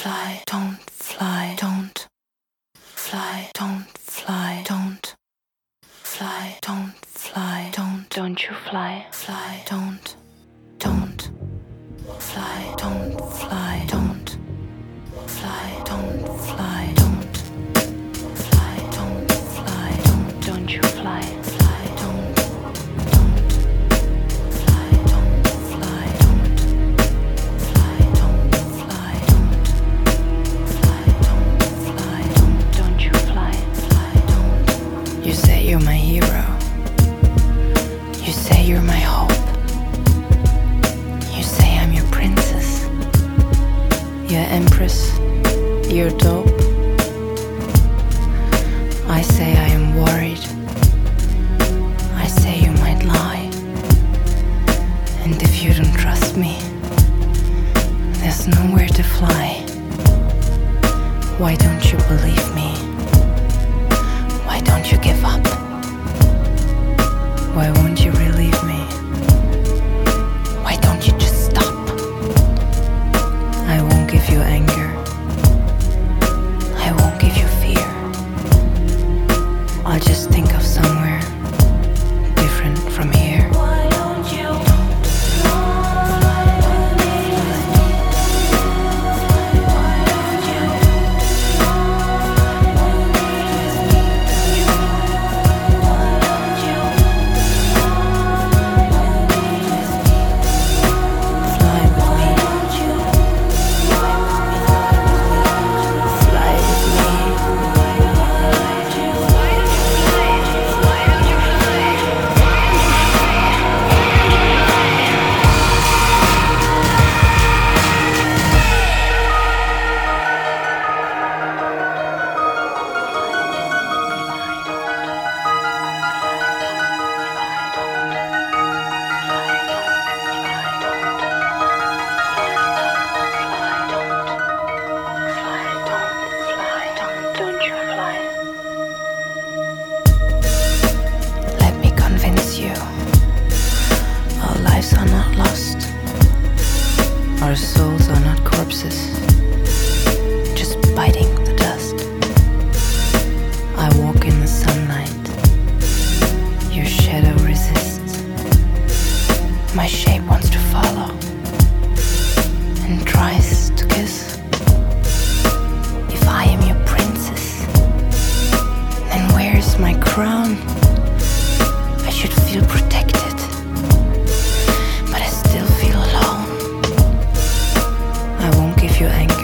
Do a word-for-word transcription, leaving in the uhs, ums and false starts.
fly, don't fly, don't fly, don't fly, don't fly, don't fly, don't, don't you fly, fly, don't, don't fly, don't fly, don't fly, don't fly, don't fly, don't fly, don't, don't you fly, fly, don't, don't fly, don't fly, don't fly, don't fly, don't fly, don't fly, don't, don't you fly, fly, don't. You say you're my hero. You say you're my hope. You say I'm your princess. Your empress. You're dope. I say I am worried. I say you might lie. And if you don't trust me, there's nowhere to fly. Why don't you believe me? Why don't you give up? Why won't you relieve me? Why don't you just stop? I won't give you anger. I won't give you fear. I'll just think of somewhere different from here. Why don't you are not lost. Our souls are not corpses, just biting the dust. I walk in the sunlight. Your shadow resists. My shape wants to follow and tries to kiss. If I am your princess, then where's my crown? I should feel protected. Still feel alone. I won't give you anger.